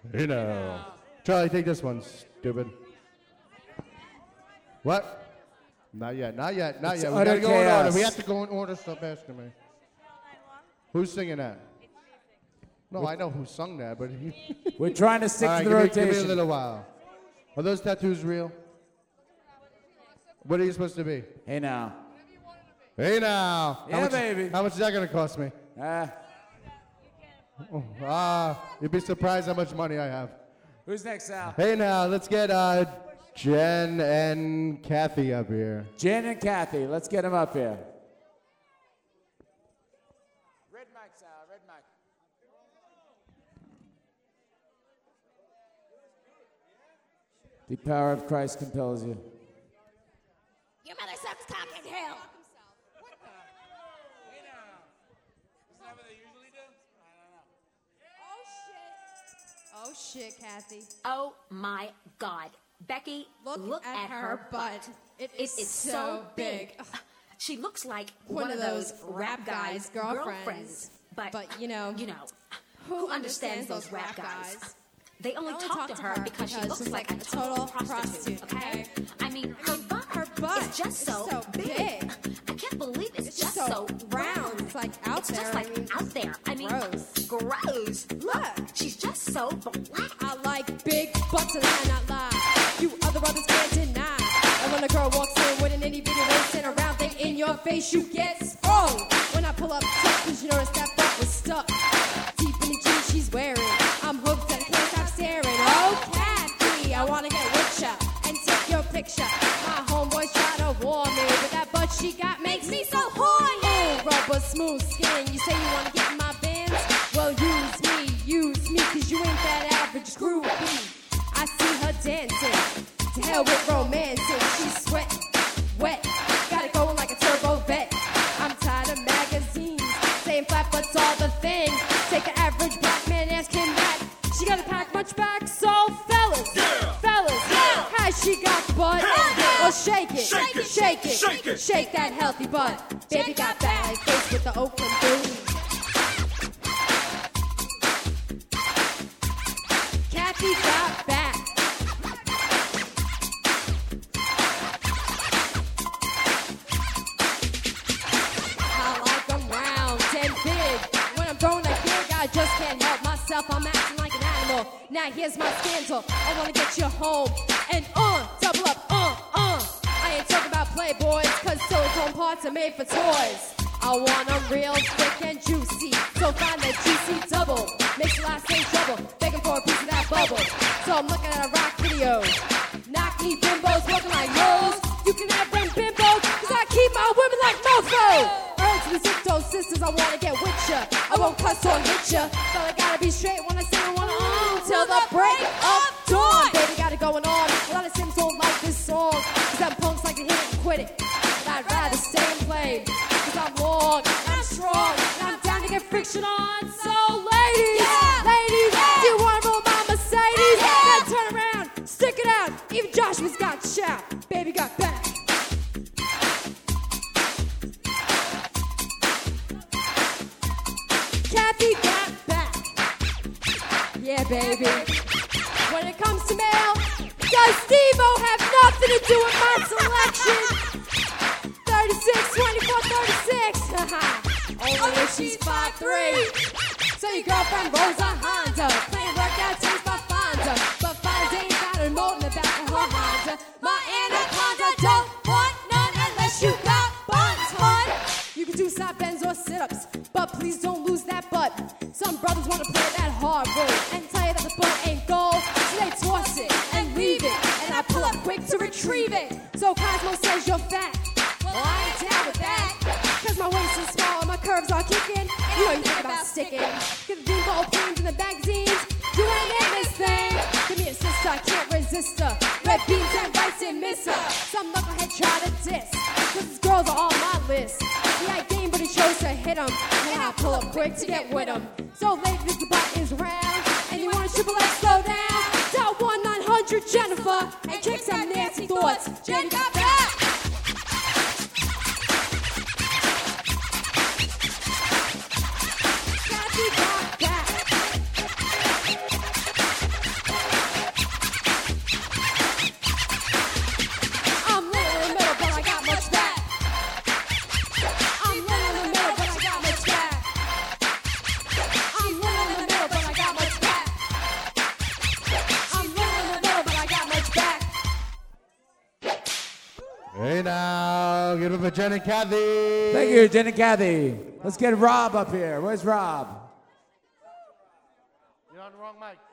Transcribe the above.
You know. Charlie, take this one, stupid. What? Not yet. We gotta go in order. We have to go in order. Stop asking me. Who's singing that? No, I know who sung that, but we're trying to stick to the rotation. Give me a little while. Are those tattoos real? What are you supposed to be? Hey now. Hey now. Yeah, baby. How much is that gonna cost me? You'd be surprised how much money I have. Who's next, Sal? Hey now, let's get Jen and Kathy up here. Jen and Kathy, let's get them up here. Red mic, Sal, red mic. The power of Christ compels you. Your mother sucks cock in hell. Oh shit, Kathy. Oh my God. Becky, look at her butt. It is so big. She looks like one of those rap guys' girlfriends. But you know, who understands those rap guys? They only talk to her because she looks like a total prostitute, okay? I mean, her butt is just so big. I can't believe it's just so round. It's like out there. It's just like out there. I mean, gross. Look, she's just so black. I like big butts and I not lie. You other brothers can't deny. And when a girl walks in with an itty bitty waist and a round thing in your face, you get sprung. When I pull up tough, cause you notice that butt was stuck deep in the jeans she's wearing. I'm hooked and can't stop staring. Oh, Kathy, I wanna get with ya and take your picture. My homeboys try to warn me, but that butt she got makes me so horny. Oh, rubber smooth skin, you say you wanna get in my bins? Well, use me, cause you ain't that average groupie. I see her dancing, to hell with romancing. She's sweating, wet, got it going like a turbo vet. I'm tired of magazines, saying flat butts all the thing. Take an average black man, ask him that. She got a pack much back, so fellas, has she got butt? Well, shake it, shake that healthy butt. Baby got bad face with the Oakland booty. Kathy got back. I like them round and big. When I'm throwing a gig, I just can't help myself. I'm acting like an animal. Now here's my scandal. I wanna get you home and double up, I ain't talking about Playboys, cause silicone parts are made for toys. I want them real thick and juicy, so find the juicy double. Makes the last name trouble, begging for a piece of that bubble. So I'm looking at a rock video. Knock-knee bimbos looking like nose. You can have them bimbos, cause I keep my women like mofo. Earth to the Zipto sisters, I wanna get with ya. I won't cuss or hit ya, but I gotta be straight when I say I wanna till the break of dawn. Baby got it going on. A lot of Sims don't like this song, cause them punks like to hit it and quit it. But I'd rather stay and play, cause I'm long, I'm strong, and I'm down to get friction on. So ladies, do you wanna roll my Mercedes? Then turn around, stick it out. Even Joshua's got shout. Baby got back. Kathy got back. Yeah, baby. When it comes to mail, does Steve-O have nothing to do with my selection? 36, 24, 36. Only if she's 5'3". So your girlfriend rolls a Honda, playing workout tunes by Fonda. But Fonda ain't got a mold in the back of her Honda. My anaconda don't want none unless you got buns, hun. You can do side bends or sit-ups, but please don't lose that butt. Some brothers want to play that hard road and tell you that the butt ain't gold, so they toss it and leave it, and I pull up quick to retrieve it. So Cosmo says you're fat. Well, I ain't down with that, cause my waist is small and my curves are kicking. You know you think about sticking. Get the dreamboat planes in the magazines. You ain't in this thing. Give me a sister, I can't resist her. Red beans and rice and miss her. Some knucklehead try to diss, cause these girls are on my list. Yeah, I game, but he chose to hit them. And I pull up quick to get with them. So ladies, the butt is round, and you want a triple X slow down. Dial 1-900 Jennifer and kick some nasty thoughts. Jen got back. Kathy got back. Give it for Jen and Kathy. Thank you, Jen and Kathy. Let's get Rob up here. Where's Rob? You're on the wrong mic.